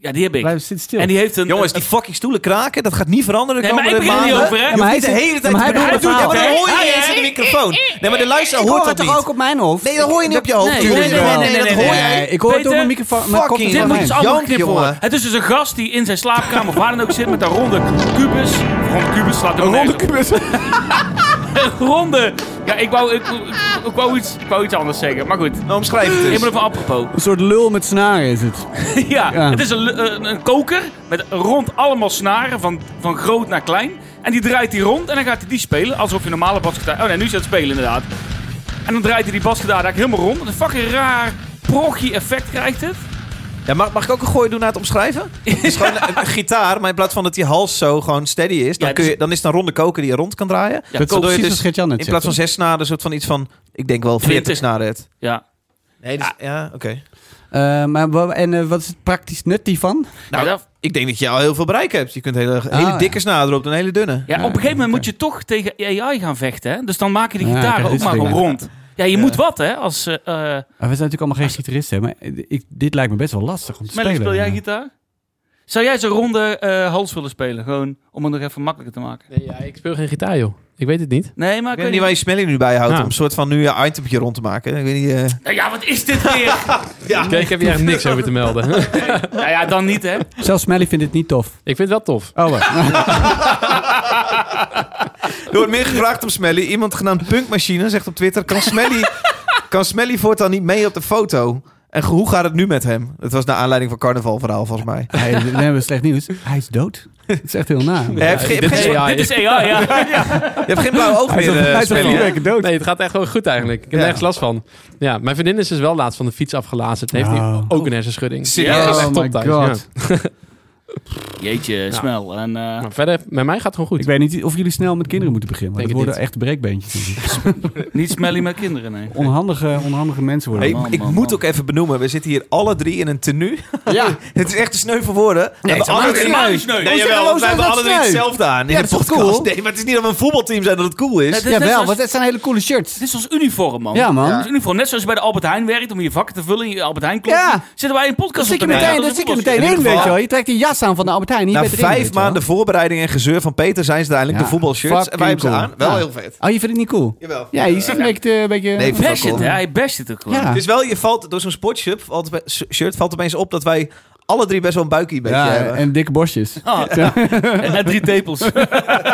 Ja, die heb ik. Blijf zitten stil. En die heeft een... Jongens, die fucking stoelen kraken, dat gaat niet veranderen de Nee, maar komende ik begin er maanden. niet over, hè? Ja, maar hij zit de hele tijd maar te hij bedoelen. doet het Ja, maar dan verhaal. hoor je Hij- niet eens in de microfoon. Nee, maar de luisteraar Ik hoort hoor dat het niet. toch ook op mijn hoofd? Nee, dat hoor je niet op je hoofd. Nee, Nee, nee, nee, nee, dat hoor Nee, je. ik hoor het Peter, door mijn microfoon. Mijn fucking kop Dit moet je Jank, allemaal jongen. geknipt worden. Het is dus een gast die in zijn slaapkamer of waar dan ook zit met een ronde kubus. Ronde kubus slaat er Een ronde nergens op. Een ronde. Ja, ik wou, ik, ik, ik, wou iets, ik wou iets anders zeggen, maar goed. Nou, omschrijf het Ik eens. ben even apropos. Een soort lul met snaren is het. ja, Ja. het is een, een, een koker met rond allemaal snaren van, van groot naar klein. En die draait hij rond en dan gaat hij die spelen alsof je normale basgitaar... Oh nee, nu is hij aan het spelen inderdaad. En dan draait hij die basgitaar eigenlijk helemaal rond. Een fucking raar proggy effect krijgt het. Ja, mag, mag ik ook een gooi doen naar het omschrijven? Het is gewoon een, een gitaar, maar in plaats van dat die hals zo gewoon steady is, dan, Ja, kun je, dus- dan is het een ronde koker die je rond kan draaien. Dat is Waardoor je precies dus wat Gert-Jan net in plaats van zegt, zes snaren een soort van iets van, ik denk wel veertig twintig. snaren hebt. Ja. Nee, dus, ja, oké. Uh, maar wa- en uh, wat is het praktisch nut hiervan? Nou, Ja, dat- ik denk dat je al heel veel bereik hebt. Je kunt hele, Ah, hele ja. dikke snaren erop, een hele dunne. Ja, op een gegeven moment moet je toch tegen A I gaan vechten. Hè? Dus dan maken die Ja, gitaren kijk, ook dit maar soort gewoon dingen. rond. Ja, je Ja. moet wat, hè? Als, uh, uh, Uh, we zijn natuurlijk allemaal geen gitaristen, maar ik, dit lijkt me best wel lastig om te Smelly, spelen. speel jij gitaar? Zou jij zo'n ronde uh, hals willen spelen? Gewoon om het nog even makkelijker te maken. Nee, ja, ik speel geen gitaar, joh. Ik weet het niet. Nee, maar Ik weet niet waar je Smelly nu bij houdt Ja. om een soort van nu een itempje rond te maken. Ik weet niet... uh, Nou ja, wat is dit weer? ja. Kijk, ik heb hier echt niks over te melden. Nou ja, dan niet, hè? Zelfs Smelly vindt het niet tof. Ik vind het wel tof. Oh, wat? Er wordt meer gevraagd om Smelly. Iemand genaamd Punkmachine zegt op Twitter, kan Smelly, kan Smelly voortaan niet mee op de foto? En hoe gaat het nu met hem? Het was naar aanleiding van carnavalverhaal, volgens mij. Hij, we hebben slecht nieuws. Hij is dood. Het is echt heel na. Hij heeft geen, dit is geen- A I. Dit is A I, ja. je hebt geen blauwe oog Hij is al, meer, uh, hij is al Smelly, vier hè? weken dood. Nee, het gaat echt wel goed eigenlijk. Ik heb Ja. nergens last van. Ja, mijn vriendin is dus wel laatst van de fiets afgelazerd. Heeft nu Oh. ook een hersenschudding. Serieus? Ja, dat is echt Oh top my thuis. god. Ja. Jeetje, smel. En, uh, Maar verder, met mij gaat het gewoon goed. Ik weet niet of jullie snel met kinderen moeten beginnen. Want Denk het het worden echt breekbeentjes. niet smelly met kinderen, nee. Onhandige, onhandige mensen worden. Hey, Man, ik man, moet man. ook even benoemen, we zitten hier alle drie in een tenue. Ja. Het is echt een sneu voor woorden. Nee, we het is alle helemaal drie... niet sneu. Nee, sneu. Nee, Hoezo- jawel, hoezo want wij is hebben dat alle drie sneu? hetzelfde aan in Ja, de dat is toch podcast. cool? Nee, maar het is niet dat we een voetbalteam zijn dat het cool is. Het is Ja, net wel, zoals- want het zijn hele coole shirts. Dit is ons uniform, man. Ja, man. Het is uniform. Net zoals je bij de Albert Heijn werkt om je vakken te vullen in je Albert Heijn klok. Ja. Zitten wij een Dan podcast zit je op te meteen, nemen. dan Dat is zit je een meteen in in, ieder weet je geval- wel. Je trekt die jas aan van de Albert Heijn. Na Niet vijf maanden voorbereiding en gezeur van Peter zijn ze er eindelijk Ja, de voetbalshirts. En wij hebben ze fucking aan. cool. Wel Ja. heel vet. Oh, je vindt het niet cool? Jawel. Ja, je zit een beetje... Een beetje Nee, ik vind het Bash wel it, cool. hè? Hij basht het ook gewoon. Ja. Het is wel, je valt door zo'n sportshirt valt, shirt valt opeens op dat wij alle drie best wel een buikie een beetje Ja, hebben. en dikke borstjes. Ah, en, en drie tepels. Nee,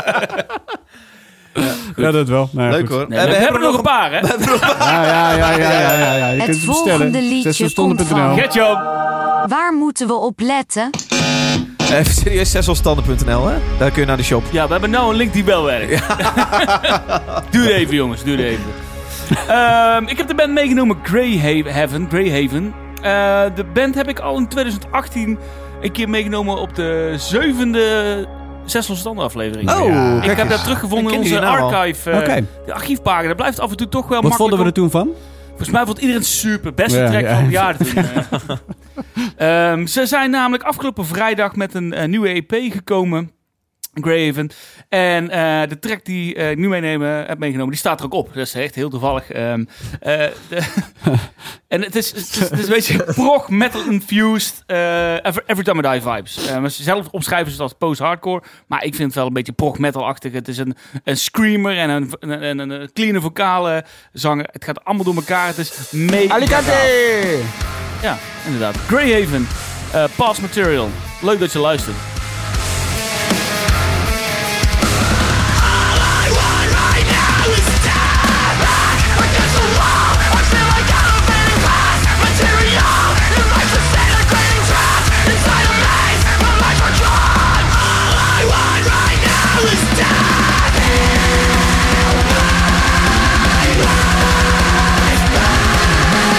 Ja, dat wel. Nou, ja, Leuk goed. hoor. we, Eh, hebben er nog een paar, hè? Ja, ja, ja, ja, ja, ja, ja. Je Het kunt ze volgende bestellen. liedje zeslostonden punt n l. komt van- Get-job. Waar moeten we op letten? Even serieus, zeslostonden punt n l, hè? Daar kun je naar de shop. Ja, we hebben nou een link die wel werkt. Doe het even, jongens. Doe het even. Ehm, ik heb de band meegenomen Greyhaven. Greyhaven. Eh, de band heb ik al in twintig achttien een keer meegenomen op de zevende Zes Losse Tanden aflevering. Oh, Ja. kijk Ik heb eens. dat teruggevonden Ik in ken onze die naam al. archive, eh, Oké. de archiefpagina. Dat blijft af en toe toch wel Wat makkelijk. vonden we er om- toen van? Volgens mij vond iedereen het super. Beste Ja, track ja. van het jaar toen. eh. Ehm, ze zijn namelijk afgelopen vrijdag met een eh, nieuwe E P gekomen. Greyhaven. En eh, de track die ik nu meenemen, heb meegenomen, die staat er ook op. Dat is echt heel toevallig. Ehm, eh, de- en het is, het, is, het is een beetje prog metal infused eh, every, every Time I Die vibes. Eh, maar ze zelf omschrijven ze het als post-hardcore. Maar ik vind het wel een beetje prog metal-achtig. Het is een, een screamer en een, een, een, een clean vocale zanger. Het gaat allemaal door elkaar. Het is mega gaaf. Ja, inderdaad. Greyhaven. Uh, Past Material. Leuk dat je luistert.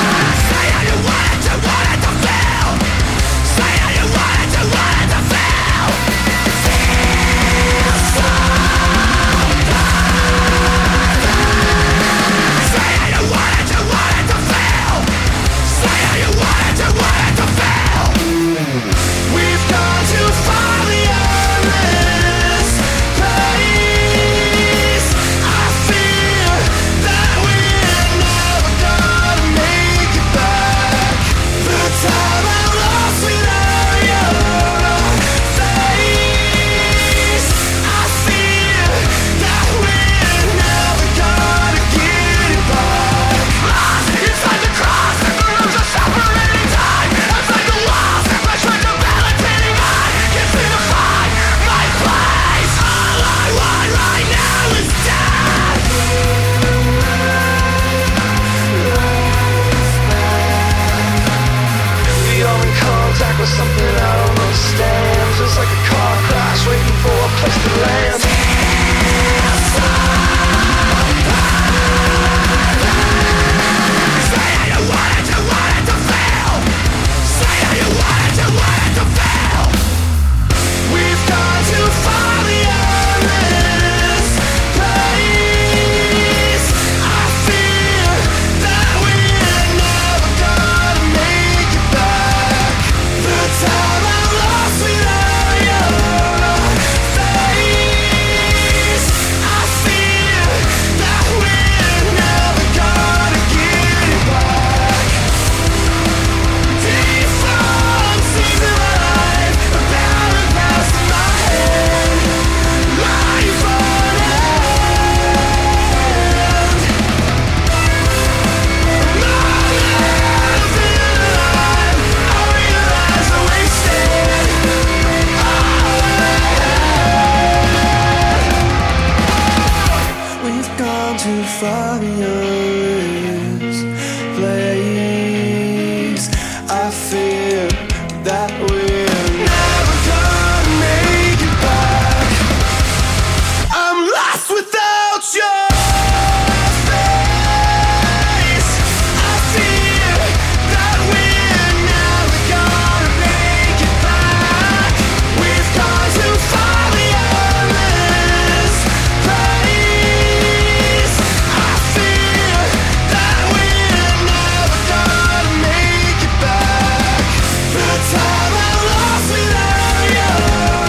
Say how you want it to feel. for something I don't understand. Just like a car crash waiting for a place to land. Say how you want it, you want it to feel. Say how you want it, you want it to feel. We've gone too far beyond this place. I fear that we're never gonna make it back. The time I lost without your face. I fear that we're never gonna get it back. Deep from seas of life, a barren past in my head. Life on end. Now that I feel alive, I realize I wasted all. We've gone too far beyond this place. I fear that we're never gonna make it back. I'm lost without your face. I fear that we're never gonna make it back. We've gone too far beyond this place. I fear that we're never gonna make it back. The time I lost without your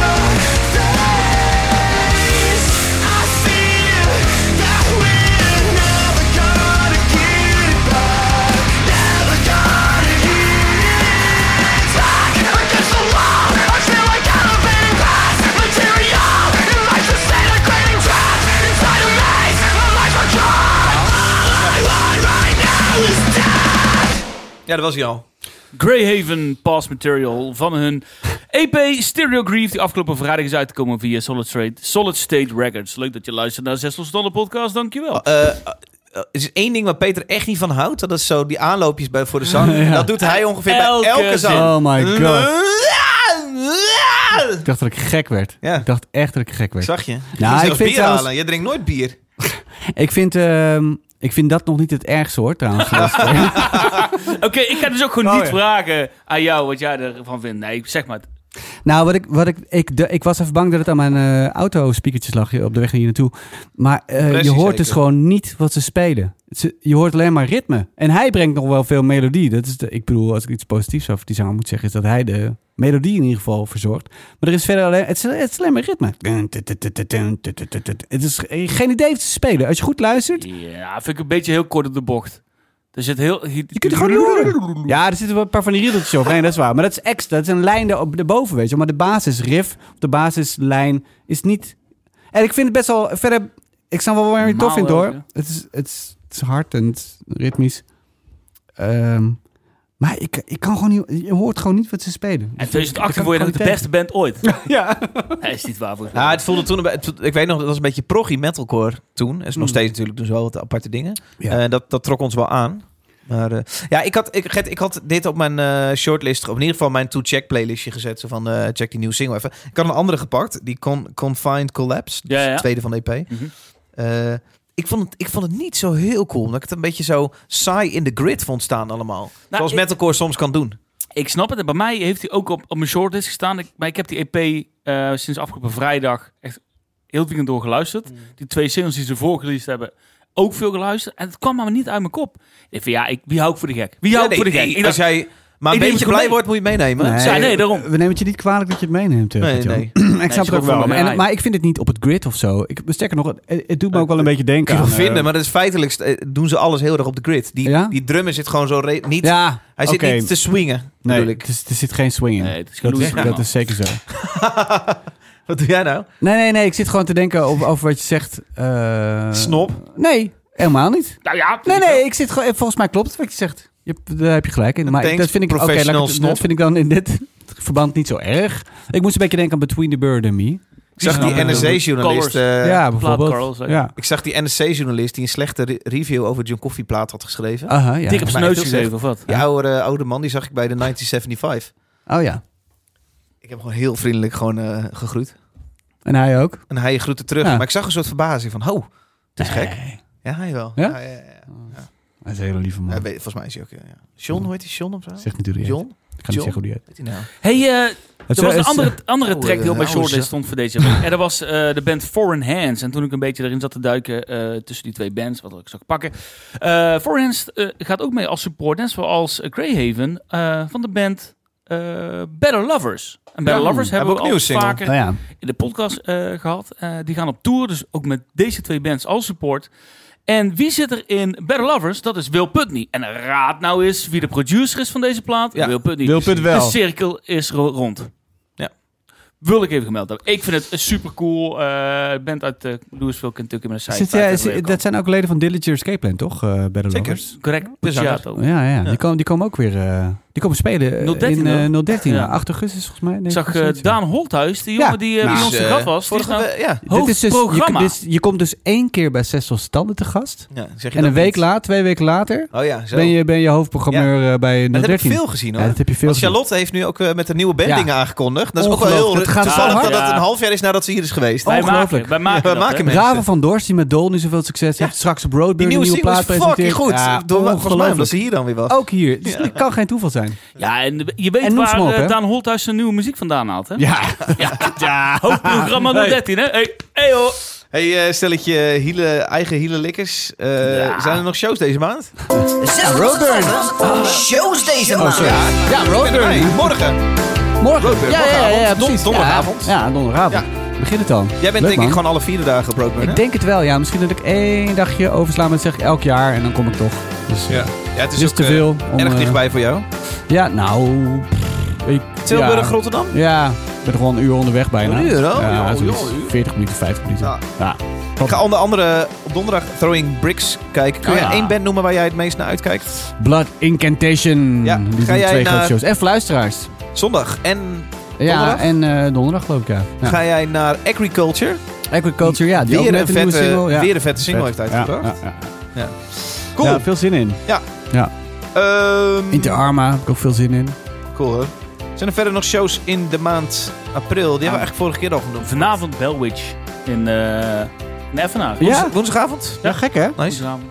face. I fear that we're never gonna get it back. Never gonna get it back. Against the wall, I feel like elevating past material. It likes to say the craving trapped inside a maze. My life's a job. All I want right now is death. Ja, dat was hij al. Greyhaven Past Material van hun E P Stereo Grief, die afgelopen vrijdag is uitgekomen via Solid State, Solid State Records. Leuk dat je luistert naar Zes Losse Tanden podcast, dankjewel. Uh, uh, er is één ding waar Peter echt niet van houdt. Dat is zo die aanloopjes bij, voor de zang. Ja. Dat doet hij ongeveer Elke bij elke zin. zang. Oh my god. Ik dacht dat ik gek werd. Ja. Ik dacht echt dat ik gek werd. Zag je? Je Nou, ging ik zelfs vind bier trouwens- halen. Je drinkt nooit bier. Ik vind, ehm, ik vind dat nog niet het ergste hoor, trouwens. Oké, ik ga dus ook gewoon Oh, niet ja. vragen aan jou wat jij ervan vindt. Nee, zeg maar. Nou, wat ik, wat ik, ik, de, ik was even bang dat het aan mijn uh, auto-speakertjes lag op de weg hier naartoe. Maar uh, je Precies, hoort zeker. dus gewoon niet wat ze spelen. Ze, je hoort alleen maar ritme. En hij brengt nog wel veel melodie. Dat is de, ik bedoel, als ik iets positiefs over die zanger moet zeggen, is dat hij de melodie in ieder geval verzorgt. Maar er is verder alleen, het is, het is alleen maar ritme. Het is geen idee wat ze spelen. Als je goed luistert, Ja, vind ik een beetje heel kort op de bocht. Er zit heel... je kunt het gewoon horen. Ja, er zitten wel een paar van die riedeltjes over. Nee, dat is waar. Maar dat is extra. Dat is een lijn daar- erboven, weet je. Maar de basisriff, of de basislijn, is niet... En ik vind het best wel... Verder, ik snap wel waar je het tof vindt, Normaal hoor. ook, Het is, het, is, het is hard en het is ritmisch. Ehm, maar ik, ik kan gewoon niet... Je hoort gewoon niet wat ze spelen. En twintig achttien word je nog de beste band ooit. Ja. Dat is niet waar voor mij. Nou, het voelde toen... een be- het- Ik weet nog, dat was een beetje proggy metalcore toen. Het is nog Mm. steeds natuurlijk dus wel wat aparte dingen. Ja. Eh, dat, dat trok ons wel aan. Maar uh, ja, ik had, ik, Gert, ik had dit op mijn uh, shortlist, of in ieder geval mijn to-check playlistje gezet. Zo van, uh, check die nieuwe single even. Ik had een andere gepakt, die Con- Confined Collapse. Ja, ja. De tweede van de E P. Mm-hmm. Uh, ik, vond het, ik vond het niet zo heel cool. Omdat ik het een beetje zo saai in de grid vond staan allemaal. Nou, Zoals ik- metalcore soms kan doen. Ik snap het. En bij mij heeft hij ook op, op mijn shortlist gestaan. Ik, maar ik heb die E P uh, sinds afgelopen vrijdag echt heel het weekend door geluisterd. Mm. Die twee singles die ze voorgelezen hebben, ook veel geluisterd. En het kwam maar niet uit mijn kop. Ik van, ja, ik, wie hou ik voor de gek? Wie hou ik Ja, voor de nee, gek? nee, Ik als dacht, jij maar een ik denk beetje dat je blij mee- wordt, moet je het meenemen. Nee. Ja, nee, daarom. We nemen het je niet kwalijk dat je het meeneemt. Nee, Gert-Jan. nee. Ik snap Nee, het ook is wel. gewoon En, mij. maar ik vind het niet op het grid of zo. Ik, sterker nog, het, het doet me ook wel een beetje denken Kun je aan... wel vinden, eh, maar dat is feitelijk eh, doen ze alles heel erg op de grid. Die, Ja? die drummer zit gewoon zo re- niet. Ja, hij zit oké. niet te swingen. Nee, bedoel ik. het is, er zit geen swing in. Nee, het is dat, geen is, Louis dat is zeker zo. Wat doe jij nou? Nee, nee, nee. Ik zit gewoon te denken over, over wat je zegt. eh, Snop? Nee, helemaal niet. Nou ja, Nee, nee. Ik zit gewoon... Volgens mij klopt het wat je zegt. Je, hebt- daar heb je gelijk in. Maar Thanks, dat vind ik... Oké, laat ik professional het- snop. dat vind ik dan in dit verband niet zo erg. Ik moest een beetje denken aan Between the Bird and Me. Ik zag die Ja. N S C-journalist. Colors. eh, ja, Carl, bijvoorbeeld. zeg. Ja. Ik zag die N S C-journalist die een slechte re- review over John Coffee-plaat had geschreven. Aha, ja. dik op zijn Maar neus echt heel gegeven of wat? Die oude, oude man, die zag ik bij de negentien zevenenzeventig. Oh ja. Ik heb gewoon heel vriendelijk gewoon uh, gegroet. En hij ook? En hij groette terug. Ja. Maar ik zag een soort verbazing van, oh, het is nee. gek. Ja, hij wel. Ja? Ja, ja, ja, ja. Hij is een hele lieve man. Ja, volgens mij is hij ook, ja. John, hoe heet hij? John of zo? Zeg natuurlijk John? Ik ga niet zeggen hoe die heet. Weet hij nou? Hey, uh, het er was is, een andere, andere oh, track die op mijn oh, shortlist stond voor deze week. En dat was uh, de band Foreign Hands. En toen ik een beetje erin zat te duiken uh, tussen die twee bands, wat ik zou pakken. Uh, Foreign Hands uh, gaat ook mee als support, net zoals Greyhaven, uh, van de band uh, Better Lovers. En Better ja, Lovers hebben we ook al vaker oh, ja. in de podcast uh, gehad. Uh, die gaan op tour, dus ook met deze twee bands als support. En wie zit er in Better Lovers? Dat is Will Putney. En raad nou eens wie de producer is van deze plaat. Ja. Will Putney. Will Put wel. De cirkel is ro- rond. Ja. Wil ik even gemeld hebben. Ik vind het super cool. Uh, band uit uh, Louisville, Kentucky met een side. Ja, is, dat zijn ook leden van Dillinger Escape Plan, toch? Uh, Better Zeker. Lovers. Correct. Pucciato. Ja, ja, ja. Die, komen, die komen ook weer... Uh, die komen spelen nul dertien, in uh, nul dertien. Ja. acht augustus volgens mij. Nee, ik zag uh, Daan Holthuis, die jongen ja. die uh, nou, bij ons te gast was. Die is nou ja. hoofdprogramma. Dus, je, je komt dus één keer bij Zes Losse Tanden te gast. Ja, zeg je en een week niet? later, twee weken later, oh ja, zo. Ben, je, ben je hoofdprogrammeur ja. bij nul dertien. Dat heb ik veel gezien hoor. Ja, dat heb je veel Want Charlotte gezien. heeft nu ook uh, met de nieuwe band ja. dingen aangekondigd. Dat is ook wel heel het gaat toevallig dat het een half jaar is nadat ze hier is geweest. Wij maken, wij maken, ja, wij maken mensen. Raven van Dorst, die met Dol nu zoveel succes heeft. Straks op Broadburn die nieuwe, nieuwe plaat presenteert. Die nieuwe single is fucking goed. Volgens mij omdat ze hier dan weer was. Ook hier. Dus het kan geen toeval zijn. Ja, en je weet waar uh, Daan Holthuis zijn nieuwe muziek vandaan haalt, hè? Ja. ja. ja. Hoofdprogramma nul dertien, hè? Hey, hey hoor. Hey, uh, stelletje hielen, eigen hielenlikkers. Uh, ja. Zijn er nog shows deze maand? Ja, Roadburn. Oh, shows deze maand. Oh, ja, ja Roadburn. Nee, morgen. Morgen? Roadburn. Ja, ja, ja, ja, precies. Donderdagavond. Ja, donderdagavond. Ja. Begin het dan. Jij bent Leuk, denk man. ik gewoon alle vierde dagen op Roadburn, hè? Ik denk het wel, ja. Misschien dat ik één dagje oversla, maar dat zeg ik elk jaar. En dan kom ik toch. Dus, ja. ja, het is dus ook te veel. Uh, om, erg dichtbij voor jou. Ja, nou... Ik, Tilburg, ja, Rotterdam? Ja, ik ben gewoon een uur onderweg bijna. Een uur, oh? Ja, ja, zoiets. veertig minuten, vijftig minuten. Ja. Ja. Ik ga onder andere op donderdag Throwing Bricks kijken. Kun je ja. één band noemen waar jij het meest naar uitkijkt? Blood Incantation. Ja. Die ga jij twee naar... grote shows. En Fluisteraars. Zondag en donderdag? Ja, en uh, donderdag geloof ik, ja. ja. Ga jij naar Agriculture? Agriculture, ja. Die weer, ook een vette, single, ja. weer een vette single Vet. heeft uitgebracht. Ja, ja, ja. ja. Cool. Ja, veel zin in. Ja. ja. Um, Inter Arma heb ik ook veel zin in. Cool hoor. Zijn er verder nog shows in de maand april? Die ah. hebben we eigenlijk vorige keer al genoemd. Vanavond Bellwitch in, uh, in Effenhagen. Ja? Woensdagavond? Ja, gek hè? Nice. Ja.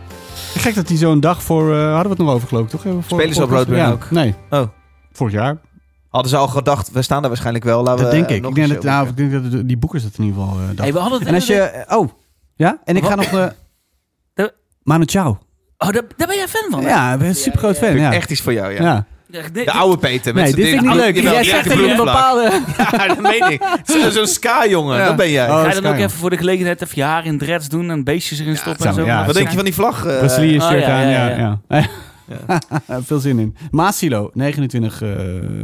Gek dat die zo'n dag voor... Uh, hadden we het nog over geloof ik, toch? Voor, Spelen ze op Roadburn ja. ook? Nee. Oh. Vorig jaar. Hadden ze al gedacht, we staan daar waarschijnlijk wel. Laten dat we denk ik. Nog ik denk dat, nou, ik denk dat die boekers dat in ieder geval uh, hey, we hadden het en als je... Oh. Ja? En ik Wat? ga nog... Uh, de... Manu Chao. Oh, daar, daar ben jij fan van? Hè? Ja, ik ben een super groot fan. Ja. Echt iets voor jou, ja. ja. De oude Peter. Met nee, dit vind ik niet leuk. Jij zegt dat je een bepaalde... Ja, dat meen ik. Zo'n zo ska-jongen, ja. dat ben jij. Oh, Ga je dan ook even voor de gelegenheid even je haar in dreads doen en beestjes erin stoppen ja, en zo? Ja, wat denk je van die vlag? Uh... Brazilië shirt oh, ja, aan, ja. ja. ja. ja. Veel zin in. Maasilo, negenentwintig, uh,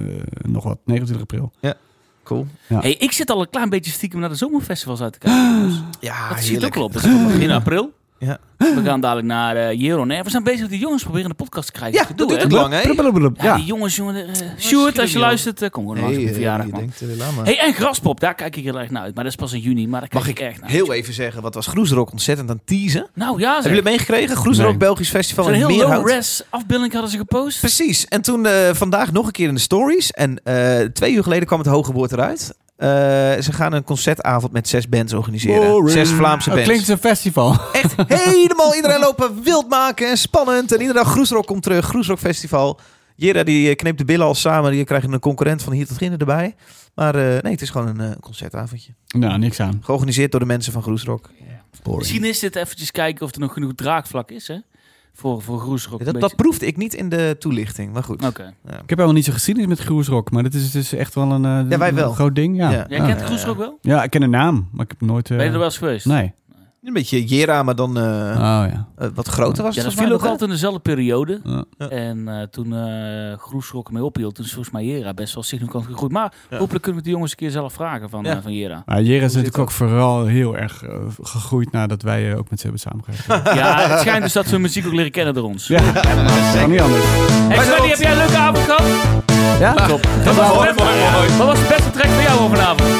nog wat, negenentwintig april. Ja, cool. Ja. Hey, ik zit al een klein beetje stiekem naar de zomerfestivals uit te kijken. Dus ja, dat ziet ook wel op. Dat is begin april. Ja. We gaan dadelijk naar uh, Jeroen. We zijn bezig met die jongens proberen de podcast te krijgen. Ja, dat doet het lang, hè? Ja, ja, die jongens, jongen. Uh, Sjoerd, als je luistert, uh, kom gewoon langs op de verjaardag, man. Denkt, uh, hey, en Graspop, daar kijk ik heel erg naar uit. Maar dat is pas in juni, maar daar kijk Mag ik echt naar heel uit. even zeggen, wat was Groesrock ontzettend aan teasen? Nou ja, Hebben jullie meegekregen? Groesrock nee. Belgisch Festival in Meerhout. Een heel low-res afbeelding hadden ze gepost. Precies. En toen uh, vandaag nog een keer in de stories. En uh, twee uur geleden kwam het hoge woord eruit. Uh, ze gaan een concertavond met zes bands organiseren. Boring. Zes Vlaamse bands. Dat klinkt als een festival. Echt helemaal. Iedereen lopen wild maken en spannend. En iedere dag Groesrock komt terug. Groesrock Festival. Jera die kneept de billen al samen. Die krijgen een concurrent van hier tot ginder erbij. Maar uh, nee, het is gewoon een uh, concertavondje. Nou, niks aan. Georganiseerd door de mensen van Groesrock. Yeah. Misschien is dit eventjes kijken of er nog genoeg draagvlak is, hè? Voor, voor Groesrock. Ja, dat, dat proefde ik niet in de toelichting, maar goed. Okay. Ja. Ik heb helemaal niet zo geschiedenis met Groesrock, maar dat is dus echt wel een, uh, ja, wij wel. een groot ding. Ja. Ja. Jij ja. kent Groesrock wel? Ja, ik ken de naam, maar ik heb nooit... Uh... Ben je er wel eens geweest? Nee. Een beetje Jera, maar dan uh, oh, ja. uh, wat groter was ja, het. Dat viel ook altijd in dezelfde periode. Ja. Ja. En uh, toen uh, Groesrock mee ophield, toen is volgens mij Jera best wel significant gegroeid. Maar ja. hopelijk kunnen we de jongens een keer zelf vragen van, ja. uh, van Jera. Ja, Jera is natuurlijk ook vooral heel erg uh, gegroeid nadat wij uh, ook met ze hebben samengewerkt. Ja, het schijnt dus dat we muziek ook leren kennen door ons. Ja, ja dat kan niet anders. Hey Svenny, heb jij een leuke avond gehad? Ja, top. Wat was, wat was de beste track van jou vanavond?